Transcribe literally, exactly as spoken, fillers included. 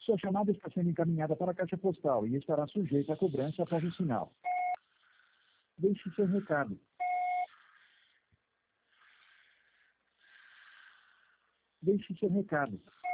Sua chamada está sendo encaminhada para a caixa postal e estará sujeita a cobrança após o sinal. Deixe seu recado. Deixe seu recado.